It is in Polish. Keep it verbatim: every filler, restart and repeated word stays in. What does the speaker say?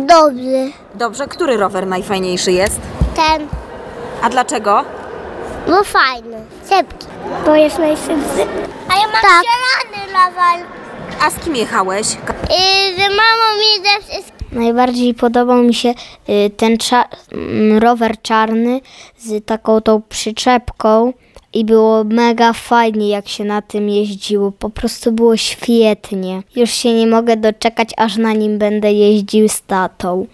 dobry. Dobrze, który rower najfajniejszy jest? Ten, A dlaczego? bo fajny, szybki. Bo jest najszybszy. A ja mam tak. zielony rower. A z kim jechałeś? I z mamą i ze wszystkim. Najbardziej podobał mi się y, ten cza- mm, rower czarny z taką tą przyczepką i było mega fajnie, jak się na tym jeździło. Po prostu było świetnie. Już się nie mogę doczekać, aż na nim będę jeździł z tatą.